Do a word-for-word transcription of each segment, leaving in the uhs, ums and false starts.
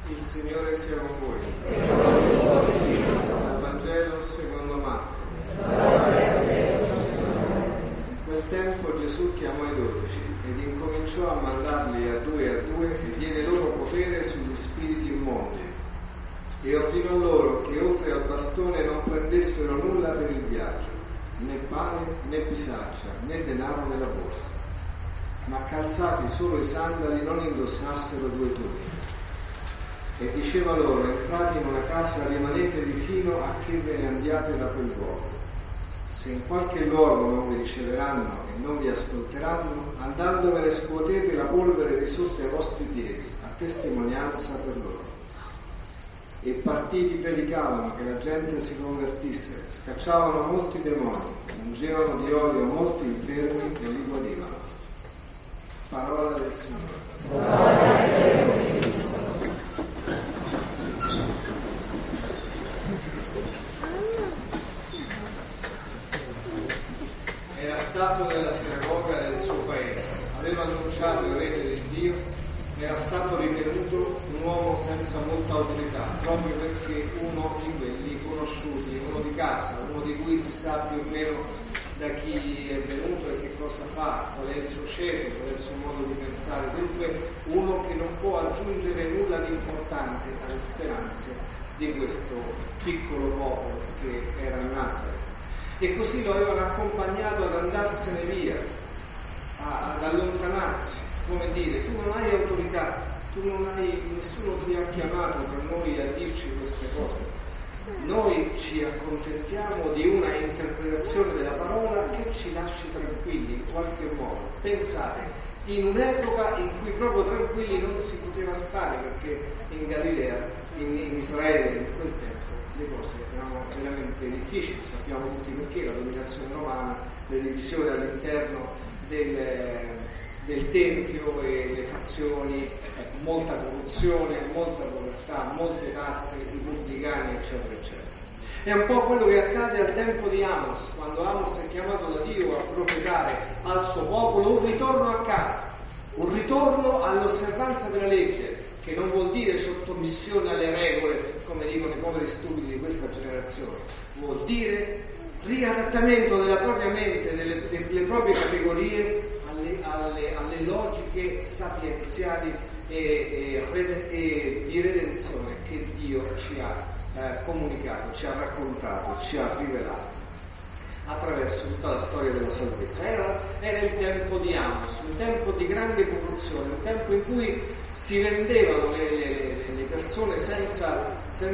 Il Signore sia con voi. Dal Vangelo secondo Marco. In quel tempo Gesù chiamò i dodici ed incominciò a mandarli a due a due e diede loro potere sugli spiriti immondi e ordinò loro che oltre al bastone non prendessero nulla per il viaggio, né pane né bisaccia né denaro nella borsa, ma calzati solo i sandali non indossassero due tuniche. E diceva loro: entrate in una casa, rimanetevi fino a che ve ne andiate da quel luogo. Se in qualche luogo non vi riceveranno e non vi ascolteranno, andandovene scuotete la polvere di sotto ai vostri piedi, a testimonianza per loro. E partiti predicavano che la gente si convertisse, scacciavano molti demoni, ungevano di olio molti infermi e li guarivano. Parola del Signore. Era stato nella sinagoga del suo paese, aveva annunciato il regno di Dio, era stato ritenuto un uomo senza molta autorità, proprio perché uno di quelli conosciuti, uno di casa, uno di cui si sa più o meno da chi è venuto e che cosa fa, qual è il suo scelto, qual è il suo modo di pensare. Dunque uno che non può aggiungere nulla di importante alle speranze di questo piccolo popolo che era Nazareth. E così lo avevano accompagnato ad andarsene via, ad allontanarsi, come dire: tu non hai autorità, tu non hai, nessuno ti ha chiamato per noi a dirci queste cose. Noi ci accontentiamo di una interpretazione della parola che ci lasci tranquilli in qualche modo. Pensate, in un'epoca in cui proprio tranquilli non si poteva stare, perché in Galilea, in, in Israele, in quel tempo, le cose erano veramente difficili. Sappiamo tutti perché: la dominazione romana, le divisioni all'interno del, del Tempio e le fazioni, ecco, molta corruzione, molta povertà, molte tasse, i pubblicani, eccetera, eccetera. È un po' quello che accade al tempo di Amos, quando Amos è chiamato da Dio a profetare al suo popolo un ritorno a casa, un ritorno all'osservanza della legge, che non vuol dire sottomissione alle regole, come dicono i poveri stupidi di questa generazione, vuol dire riadattamento della propria mente, delle, delle proprie categorie alle, alle, alle logiche sapienziali e, e, e di redenzione che Dio ci ha eh, comunicato, ci ha raccontato, ci ha rivelato attraverso tutta la storia della salvezza. Era, era il tempo di Amos, un tempo di grande corruzione, un tempo in cui si vendevano le, le, le persone senza,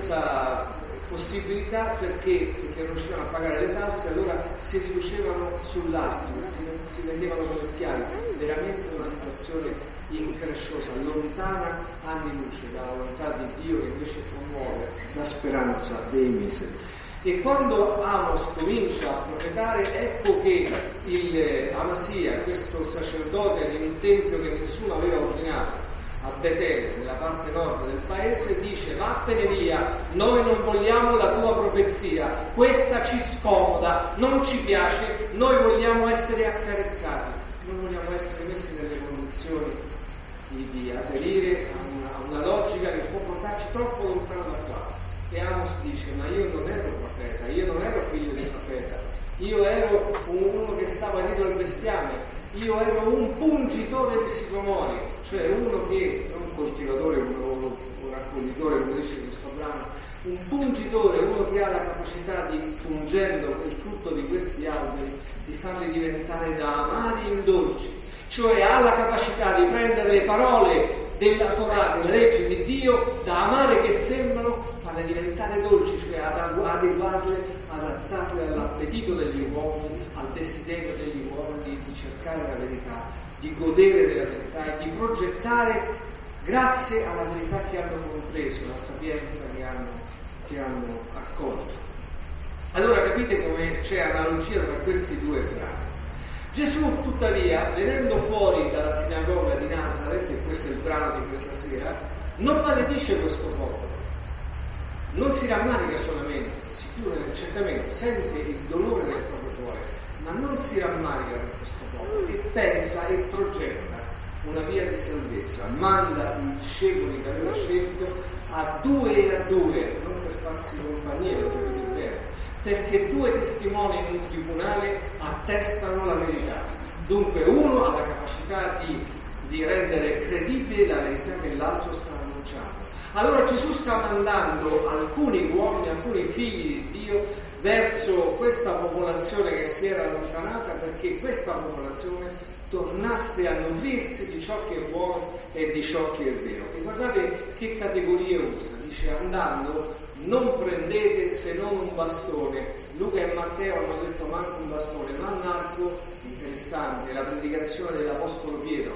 senza possibilità perché, perché non riuscivano a pagare le tasse, allora si riducevano sull'astro, si, si vendevano come schiavi. Veramente una situazione incresciosa, lontana anni luce dalla volontà di Dio, che invece promuove la speranza dei miseri. E quando Amos comincia a profetare, ecco che il Amasia, questo sacerdote di un tempio che nessuno aveva ordinato a Betel, nella parte nord del paese, dice: vattene via, noi non vogliamo la tua profezia, questa ci scomoda, non ci piace, noi vogliamo essere accarezzati, non vogliamo essere messi nelle condizioni di, di aderire a una, a una logica che può portarci troppo lontano da qua. E Amos dice: ma io non ero profeta, io non ero figlio di profeta, io ero uno che stava dietro al bestiame, io ero un pungitore di sicomori, cioè uno che, non un coltivatore, un, un raccoglitore, come dice questo brano, un pungitore, uno che ha la capacità di, pungendo il frutto di questi alberi, di farli diventare da amari in dolci, cioè ha la capacità di prendere le parole della Torah, della legge di Dio, da amare che sembrano, farle diventare dolci, cioè ad adeguarle, adattarle all'appetito degli uomini, al desiderio degli uomini di cercare la verità, di godere della verità e di progettare grazie alla verità che hanno compreso, alla sapienza che hanno, che hanno accolto. Allora capite come c'è analogia tra questi due brani. Gesù tuttavia, venendo fuori dalla sinagoga di Nazareth, e questo è il brano di questa sera, non maledice questo popolo, non si rammarica solamente, sicuro certamente sente il dolore del proprio cuore, ma non si rammarica per questo popolo e pensa e progetta una via di salvezza, manda i discepoli che aveva scelto farsi compagnia, lo capite bene, perché due testimoni in un tribunale attestano la verità. Dunque uno ha la capacità di, di rendere credibile la verità che l'altro sta annunciando. Allora Gesù sta mandando alcuni uomini, alcuni figli di Dio verso questa popolazione che si era allontanata, perché questa popolazione tornasse a nutrirsi di ciò che è buono e di ciò che è vero. E guardate che categorie usa, dice: andando non prendete se non un bastone. Luca e Matteo hanno detto manco un bastone, ma Marco, interessante, la predicazione dell'Apostolo Pietro,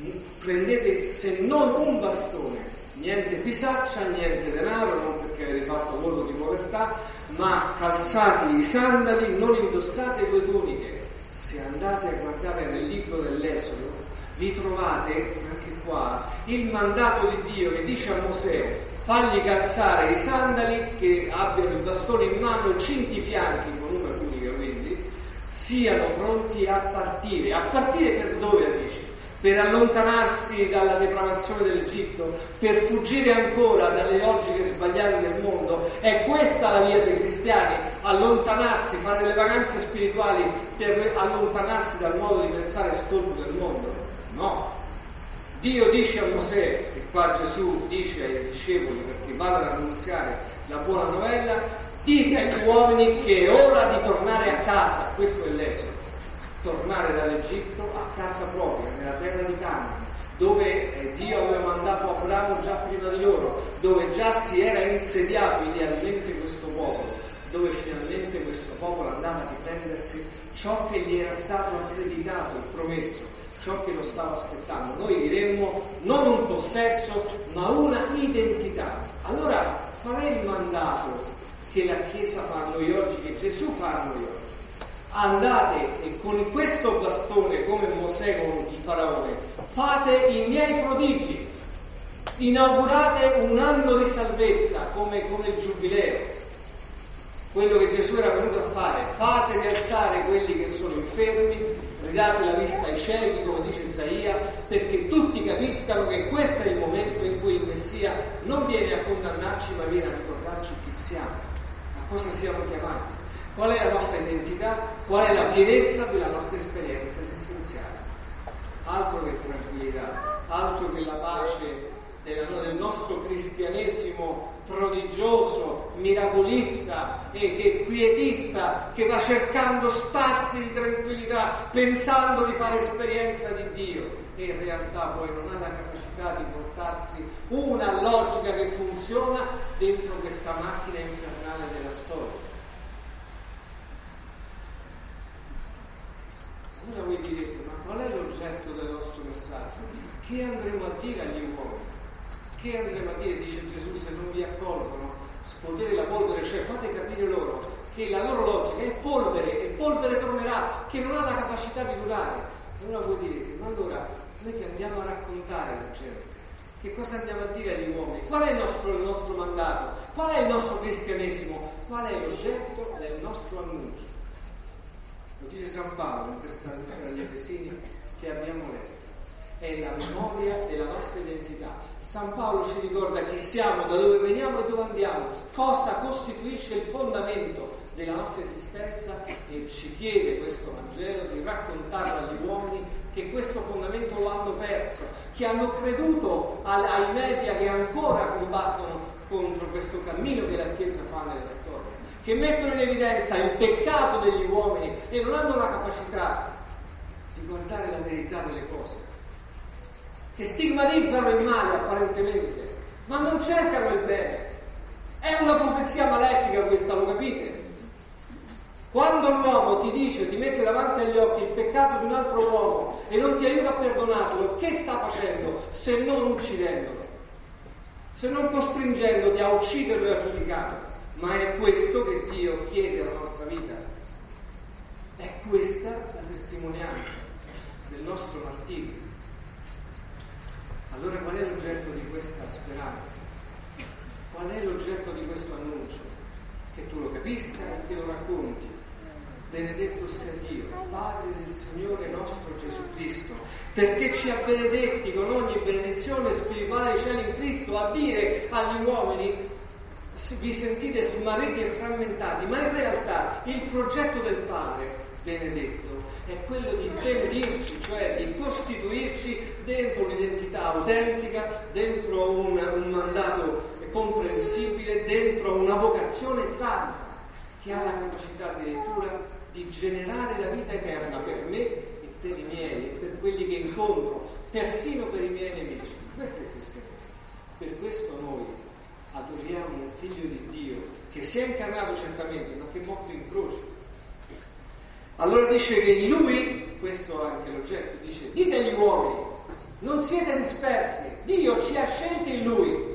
prendete se non un bastone, niente bisaccia, niente denaro, non perché avete fatto voto di povertà, ma calzati i sandali, non indossate due tuniche. Se andate a guardare nel libro dell'Esodo, vi trovate anche qua il mandato di Dio che dice a Mosè: fagli calzare i sandali, che abbiano il bastone in mano, cinti i fianchi con una tunica, quindi siano pronti a partire. A partire per dove, amici? Per allontanarsi dalla depravazione dell'Egitto, per fuggire ancora dalle logiche sbagliate del mondo. È questa la via dei cristiani: allontanarsi, fare le vacanze spirituali per allontanarsi dal modo di pensare storto del mondo? No. Dio dice a Mosè, e qua Gesù dice ai discepoli perché vadano ad annunziare la buona novella: dite agli uomini che è ora di tornare a casa. Questo è l'Esodo. Tornare dall'Egitto a casa propria, nella terra di Canaan, dove Dio aveva mandato Abramo già prima di loro, dove già si era insediato idealmente questo popolo, dove finalmente questo popolo andava a riprendersi ciò che gli era stato accreditato, il promesso, ciò che lo stava aspettando. Noi diremmo non un possesso, ma una identità. Allora, qual è il mandato che la Chiesa fa a noi oggi, che Gesù fa a noi oggi? Andate e con questo bastone, come Mosè con il faraone, fate i miei prodigi, inaugurate un anno di salvezza come, come il giubileo, quello che Gesù era venuto a fare. Fate rialzare quelli che sono infermi, ridate la vista ai ciechi, come dice Isaia, perché tutti capiscano che questo è il momento in cui il Messia non viene a condannarci, ma viene a ricordarci chi siamo, a cosa siamo chiamati. Qual è la nostra identità? Qual è la pienezza della nostra esperienza esistenziale? Altro che tranquillità, altro che la pace della, del nostro cristianesimo prodigioso, miracolista e, e quietista, che va cercando spazi di tranquillità, pensando di fare esperienza di Dio, e in realtà poi non ha la capacità di portarsi una logica che funziona dentro questa macchina infernale della storia. Allora voi direte: ma qual è l'oggetto del nostro messaggio? Che andremo a dire agli uomini? Che andremo a dire? Dice Gesù: se non vi accolgono, scuotete la polvere, cioè fate capire loro che la loro logica è polvere, e polvere tornerà, che non ha la capacità di durare. Allora voi direte: ma allora noi che andiamo a raccontare alla gente? Che cosa andiamo a dire agli uomini? Qual è il nostro, il nostro mandato? Qual è il nostro cristianesimo? Qual è l'oggetto del nostro annuncio? Lo dice San Paolo in questa lettera agli Efesini che abbiamo letto. È la memoria della nostra identità. San Paolo ci ricorda chi siamo, da dove veniamo e dove andiamo, cosa costituisce il fondamento della nostra esistenza, e ci chiede questo Vangelo di raccontarlo agli uomini che questo fondamento lo hanno perso, che hanno creduto ai media che ancora combattono contro questo cammino che la Chiesa fa nella storia, che mettono in evidenza il peccato degli uomini e non hanno la capacità di guardare la verità delle cose, che stigmatizzano il male apparentemente, ma non cercano il bene. È una profezia malefica questa, lo capite? Quando l'uomo ti dice, ti mette davanti agli occhi il peccato di un altro uomo e non ti aiuta a perdonarlo, che sta facendo se non uccidendolo? Se non costringendoti a ucciderlo e a giudicarlo? Ma è questo che Dio chiede alla nostra vita. È questa la testimonianza del nostro martirio. Allora qual è l'oggetto di questa speranza? Qual è l'oggetto di questo annuncio? Che tu lo capisca e che lo racconti. Benedetto sia Dio, Padre del Signore nostro Gesù Cristo, perché ci ha benedetti con ogni benedizione spirituale ai cieli in Cristo, a dire agli uomini: vi sentite smarriti e frammentati, ma in realtà il progetto del Padre benedetto è quello di benedirci, cioè di costituirci dentro un'identità autentica, dentro un, un mandato comprensibile, dentro una vocazione santa che ha la capacità addirittura di generare la vita eterna per me e per i miei e per quelli che incontro, persino per i miei nemici. Questo è il cristianesimo. Per questo noi adoriamo un figlio di Dio che si è incarnato certamente, ma che è morto in croce. Allora dice che in lui, questo è anche l'oggetto, dice: dite agli uomini, non siete dispersi, Dio ci ha scelti in lui,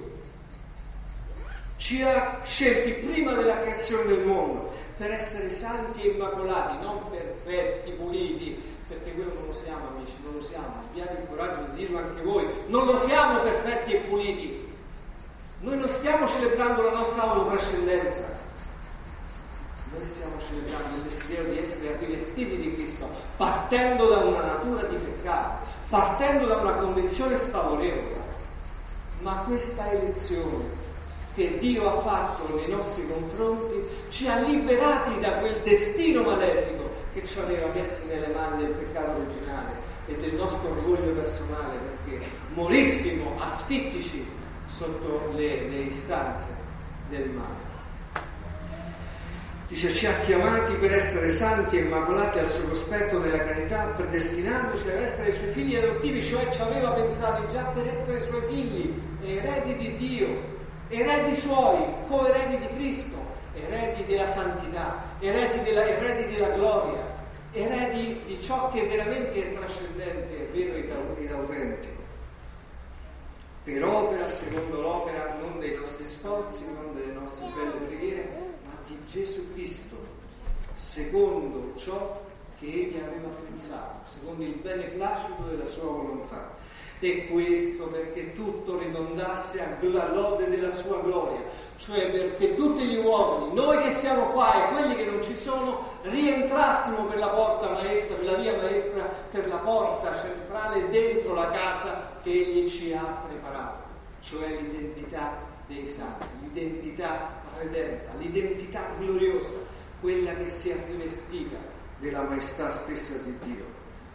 ci ha scelti prima della creazione del mondo per essere santi e immacolati, non perfetti, puliti, perché quello non lo siamo, amici, non lo siamo. Abbiate il coraggio di dirlo anche voi, non lo siamo perfetti e puliti. Noi non stiamo celebrando la nostra autotrascendenza, noi stiamo celebrando il desiderio di essere rivestiti di Cristo, partendo da una natura di peccato, partendo da una condizione sfavorevole. Ma questa elezione che Dio ha fatto nei nostri confronti ci ha liberati da quel destino malefico che ci aveva messi nelle mani del peccato originale e del nostro orgoglio personale, perché morissimo asfittici sotto le, le istanze del male. Dice: ci ha chiamati per essere santi e immacolati al suo cospetto della carità, predestinandoci ad essere i suoi figli adottivi, cioè ci aveva pensati già per essere i suoi figli, eredi di Dio, eredi suoi, coeredi di Cristo, eredi della santità, eredi della, eredi della gloria, eredi di ciò che veramente è trascendente, è vero ed autentico. Per opera, secondo l'opera non dei nostri sforzi, non delle nostre belle preghiere, ma di Gesù Cristo, secondo ciò che Egli aveva pensato, secondo il beneplacito della sua volontà. E questo perché tutto ridondasse a lode della sua gloria, cioè perché tutti gli uomini, noi che siamo qua e quelli che non ci sono, rientrassimo per la porta maestra, per la via maestra, per la porta centrale dentro la casa che Egli ci ha preparato, cioè l'identità dei santi, l'identità redenta, l'identità gloriosa, quella che si è rivestita della maestà stessa di Dio.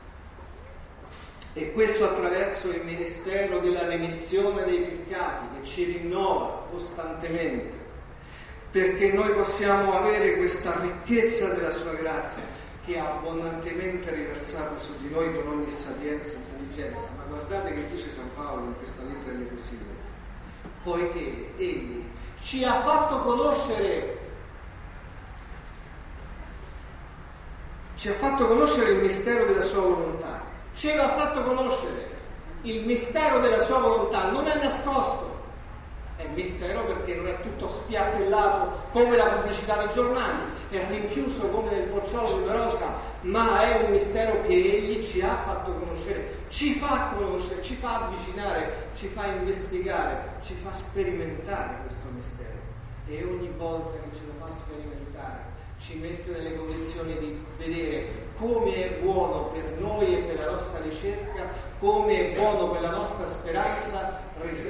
E questo attraverso il ministero della remissione dei peccati che ci rinnova costantemente, perché noi possiamo avere questa ricchezza della sua grazia che ha abbondantemente riversato su di noi con ogni sapienza e intelligenza. Ma guardate che dice San Paolo in questa lettera agli Efesini: poiché Egli ci ha fatto conoscere ci ha fatto conoscere il mistero della sua volontà. Ce l'ha fatto conoscere il mistero della sua volontà, non è nascosto, è mistero perché non è tutto spiattellato come la pubblicità dei giornali, è rinchiuso come nel bocciolo di una rosa, ma è un mistero che Egli ci ha fatto conoscere, ci fa conoscere, ci fa avvicinare, ci fa investigare, ci fa sperimentare questo mistero, e ogni volta che ce lo fa sperimentare ci mette nelle condizioni di vedere come è buono per noi e per la nostra ricerca, come è buono per la nostra speranza,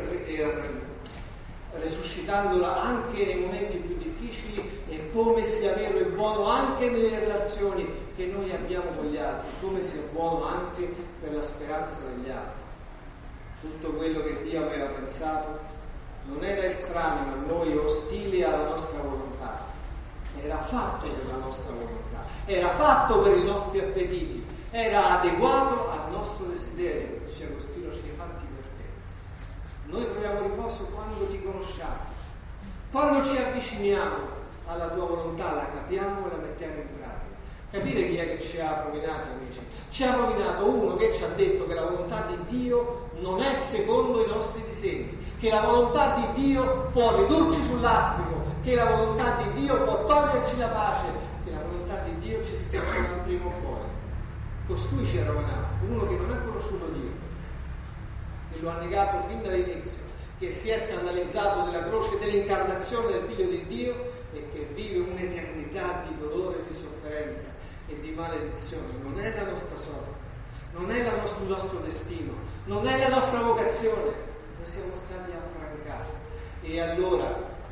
resuscitandola anche nei momenti più difficili, e come sia vero e buono anche nelle relazioni che noi abbiamo con gli altri, come sia buono anche per la speranza degli altri. Tutto quello che Dio aveva pensato non era estraneo a noi, ostile alla nostra volontà, era fatto per la nostra volontà, era fatto per i nostri appetiti, era adeguato al nostro desiderio. Dice Agostino: ci hai fatti per te. Noi troviamo riposo quando ti conosciamo, quando ci avviciniamo alla tua volontà, la capiamo e la mettiamo in pratica. Capire chi è che ci ha rovinato, amici? Ci ha rovinato uno che ci ha detto che la volontà di Dio non è secondo i nostri disegni, che la volontà di Dio può ridurci sull'astrico, che la volontà di Dio può toglierci la pace, che la volontà di Dio ci schiaccerà prima o poi. Costui ci ha rovinato, uno che non ha conosciuto Dio, che lo ha negato fin dall'inizio, che si è scandalizzato della croce, dell'incarnazione del Figlio di Dio, e che vive un'eternità di dolore, di sofferenza e di maledizione. Non è la nostra sorte, non è la nostro, il nostro destino, non è la nostra vocazione. Noi siamo stati affrancati, e allora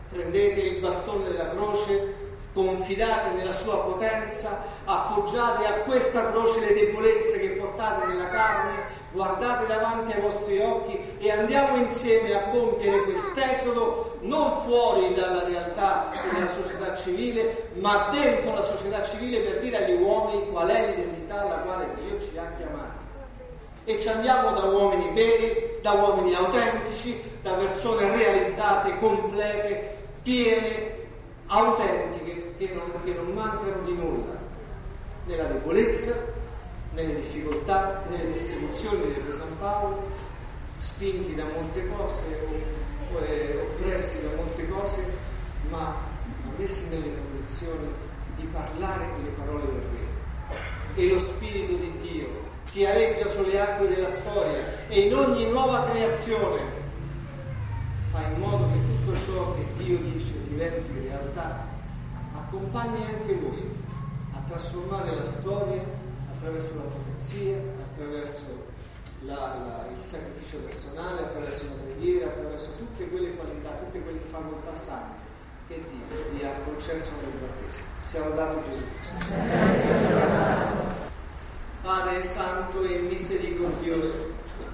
prendete il bastone della croce, confidate nella sua potenza, appoggiate a questa croce le debolezze che portate nella carne, guardate davanti ai vostri occhi e andiamo insieme a compiere quest'esodo non fuori dalla realtà della società civile, ma dentro la società civile, per dire agli uomini qual è l'identità alla quale Dio ci ha chiamati. E ci andiamo da uomini veri, da uomini autentici, da persone realizzate, complete, piene, autentiche, che non, che non mancano di nulla, nella debolezza, nelle difficoltà, nelle persecuzioni di San Paolo, spinti da molte cose, o, eh, oppressi da molte cose, ma messi nelle condizioni di parlare le parole del Re. E lo Spirito di Dio, che aleggia sulle acque della storia e in ogni nuova creazione, fa in modo che tutto ciò che Dio dice diventi realtà, accompagni anche voi a trasformare la storia attraverso la profezia, attraverso la, la, il sacrificio personale, attraverso la preghiera, attraverso tutte quelle qualità, tutte quelle facoltà sante che Dio vi ha concesso nel battesimo. Sia lodato Gesù Cristo. Padre Santo e misericordioso,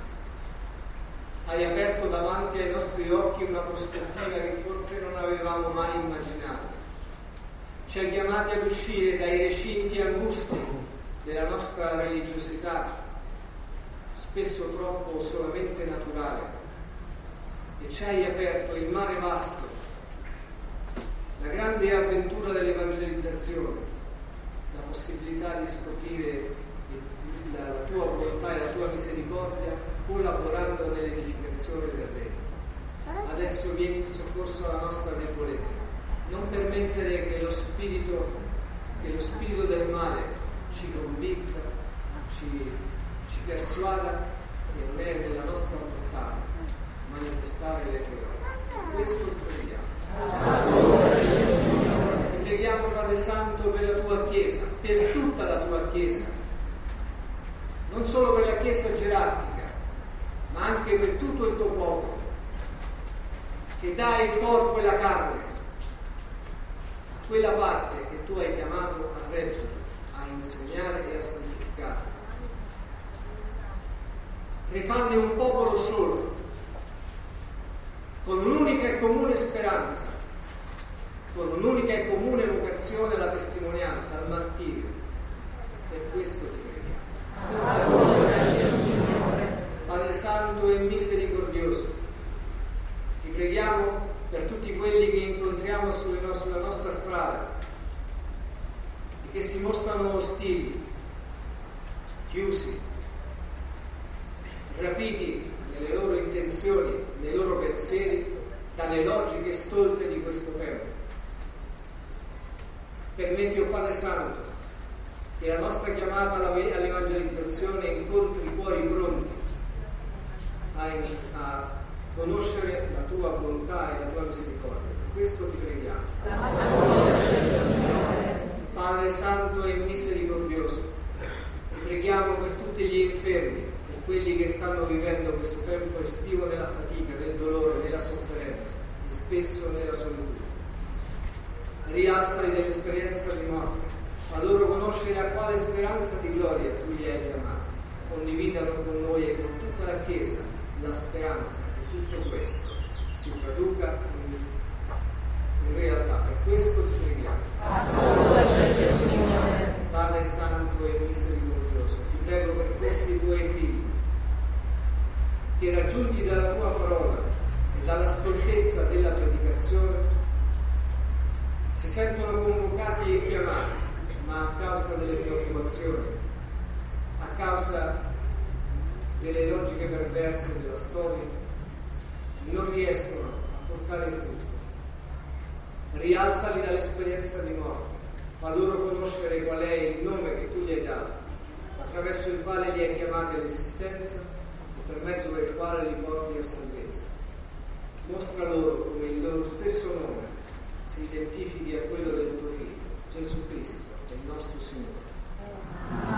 hai aperto davanti ai nostri occhi una prospettiva che forse non avevamo mai immaginato. Ci hai chiamati ad uscire dai recinti angusti della nostra religiosità, spesso troppo solamente naturale, e ci hai aperto il mare vasto, la grande avventura dell'evangelizzazione, la possibilità di scoprire la, la tua volontà e la tua misericordia, collaborando nell'edificazione del Regno. Adesso vieni in soccorso alla nostra debolezza. Non permettere che lo spirito, che lo spirito del male ci convinca, ci, ci persuada che non è nella nostra portata manifestare le tue opere. Per questo ti preghiamo. Ti preghiamo, Padre Santo, per la tua Chiesa, per tutta la tua Chiesa, non solo per la Chiesa gerarchica, ma anche per tutto il tuo popolo, che dà il corpo e la carne a quella parte che tu hai chiamato a reggere, a insegnare e a santificare. Rifanne un popolo solo, con un'unica e comune speranza, con un'unica e comune vocazione alla testimonianza, al martirio. Per questo ti preghiamo. Padre Santo e misericordioso, ti preghiamo per tutti quelli che incontriamo sulle no- sulla nostra strada e che si mostrano ostili, chiusi, rapiti nelle loro intenzioni, nei loro pensieri, dalle logiche stolte di questo tempo. Permetti, o Padre Santo, che la nostra chiamata all'evangelizzazione incontri cuori pronti a, a conoscere la tua bontà e la tua misericordia. Per questo ti preghiamo. Padre Santo e misericordioso, ti preghiamo per tutti gli infermi, per quelli che stanno vivendo questo tempo estivo della fatica, del dolore, della sofferenza e spesso nella solitudine. Rialzali dall'esperienza di morte, fa loro conoscere a quale speranza di gloria tu li hai chiamati. Condividano con noi e con tutta la Chiesa la speranza che tutto questo si traduca in, in realtà. Per questo ti preghiamo. Padre Santo e misericordioso, ti prego per questi tuoi figli che, raggiunti dalla tua parola e dalla stoltezza della predicazione, si sentono convocati e chiamati, ma a causa delle preoccupazioni, a causa delle logiche perverse della storia, non riescono a portare frutto. Rialzali dall'esperienza di morte, fa loro conoscere qual è il nome che tu gli hai dato, attraverso il quale li hai chiamati all'esistenza e per mezzo del quale li porti a salvezza. Mostra loro come il loro stesso nome si identifichi a quello del tuo Figlio, Gesù Cristo, il nostro Signore.